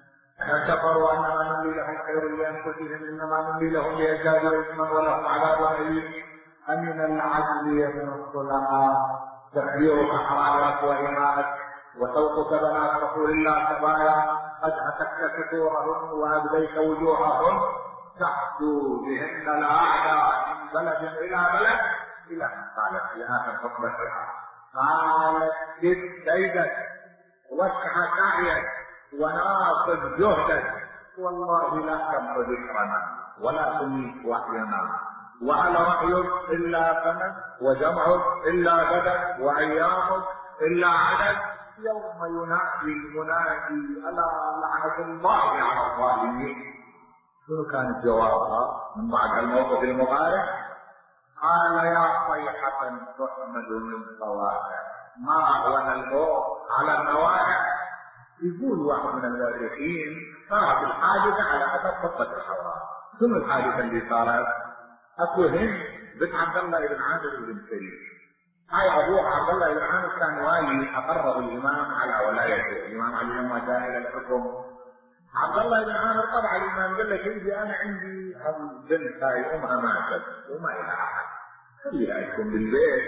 كفروا انما نملي لهم خير لانفسهم انما نملي لهم ليزدادوا اثما ولهم عذاب اليم. امن العدل يا ابن الصلحاء تخبيرك حرارات وإماءك وسوقك بنات رسول الله سبايا قد هتكت ستورهن وابديت وجوههن تحدو بهن الاعداء من بلد الى بلد الى ان قالت في اخر خطبتها قالت جد كيدك واسعى سعيك وناصب جهدك والله لا تمحو ذكرنا ولا تميت وحينا وعلى رأيك الا فمن وجمعك الا غدا وايامك الا عدد يوم ينادي المنادي الا لعنة الله على الظالمين. شنو كان جوابها من بعد الموقف المبارك؟ قال يا صيحة تحمد من صواحب ما أهون الموت على النواحي. يقول واحد من المؤرخين صارت الحادثة على أساس خطة الحوار. شنو الحادثة اللي صارت؟ أكو هند بنت عبد الله بن عامر بن سليم. هاي أبوه عبد الله بن عامر كان والي أقره الإمام على ولايته، الإمام علي لما جاء إلى الحكم عبد الله بن عامر طبعا الإمام قال له سيدي أنا عندي بنت هاي أمها ماتت وما إلى أحد خليها تكون بالبيت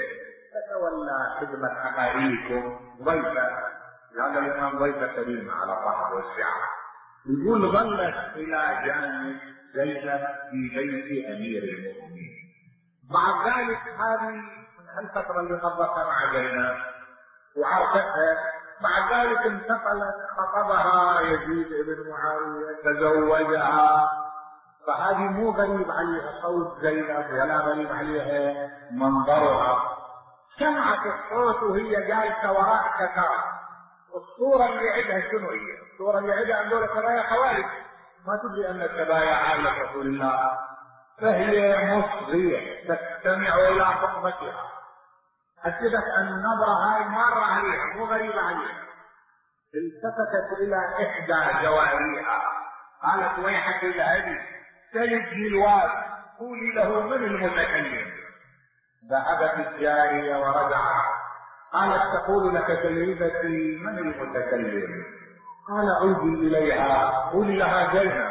تتولى خدمة حقائقكم ضيفة. هذا الإمام ضيفة كريمة على الرحب والسعة. يقول ظلت إلى جانب زينب في بيت أمير المؤمنين. بعد ذلك هذه الفترة اللي قضتها مع زينب وعرفتها، بعد ذلك انتقلت خطبها يزيد بن معاوية تزوجها. فهذه مو غريب عليها صوت زينب ولا غريب عليها منظرها. سمعت الصوت وهي جالسة وراء كتاب. الصورة اللي عندها شنو هي؟ الصورة اللي عندها أن دول سبايا خوارج ما تدري أن السبايا عائلة رسول الله، فهي مصغية تستمع إلى خطبتها. أكدت أن النظرة هاي مارة عليها مو غريبة عليها. التفتت إلى إحدى جواريها قالت ويحك اذهبي سلجي الواد قولي له من المتكلم. ذهبت الجارية ورجعت قالت تقول لك سيدتي من المتكلم؟ قال عودي إليها قولي لها زينب.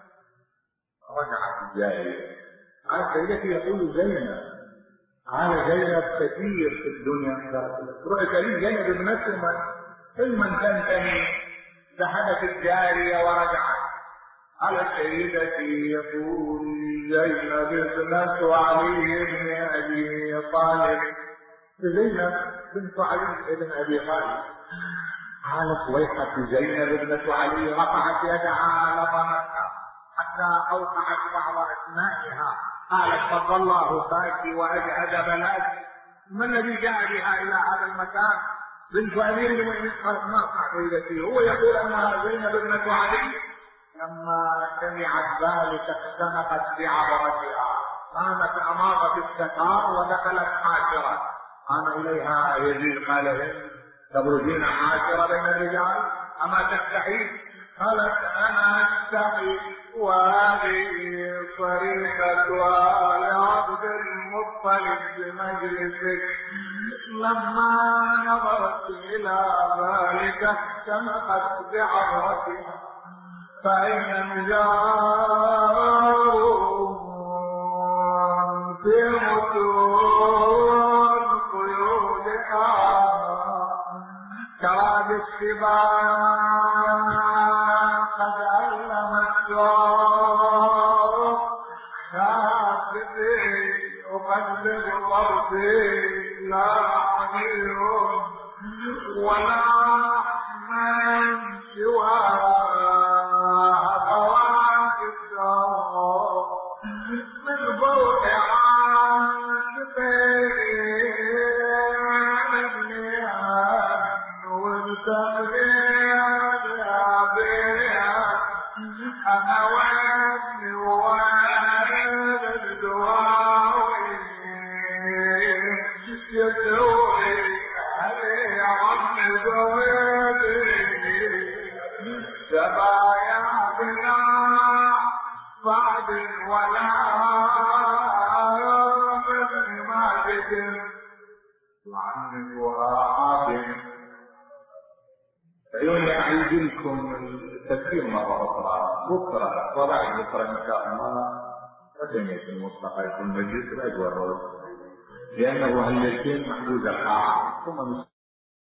رجعت الجارية قالت سيدتي يقول زينب. قال زينب كثير في الدنيا رؤيت لي زينب ابنته من تنتهي. ذهبت الجارية ورجعت قالت سيدتي يقول زينب ابنة علي بن أبي طالب. زينب بنت علي بن أبي طالب. قالت ويحك زينب ابنة علي رفعت يدها لطمتها حتى أوقعت بعض أسمائها. قالت فضل الله خاكي وأجهد بلاك. ما الذي جاء بها إلى هذا المكان؟ بنت أمير المؤمنين. قالت ما سيدتي هو يقول أنها زينب ابنة علي. لما سمعت ذلك اختنقت بعبرتها قامت أمامة الستار ودخلت حاشرة. قام إليها يزيد قال هند تبرزين حاشرة بين الرجال أما تستحي؟ قالت أنا أستحي وهذه طريقتها لعبد المطلب بمجلسك. لما نظرت إلى ذلك اختنقت بعبرتها فإن الجار في متون قيودها كرادس السباق قد علم الشوق خافتي أقلب طرفي لا عمير ولا من سوى أخوات الدار من فوق عاشقي أنا وابني وابن الدواوي يدوي علي عم دويلي سبايا بنا بعد ولا ابن مالك وعمي وعابد. عيوني أعيد لكم التذكير مرة أخرى بكرة وبعد بكرة إن شاء الله أتميت المصطفى يكون مجلس الأجوال لأنه هالليلتين محدود القاعة ثم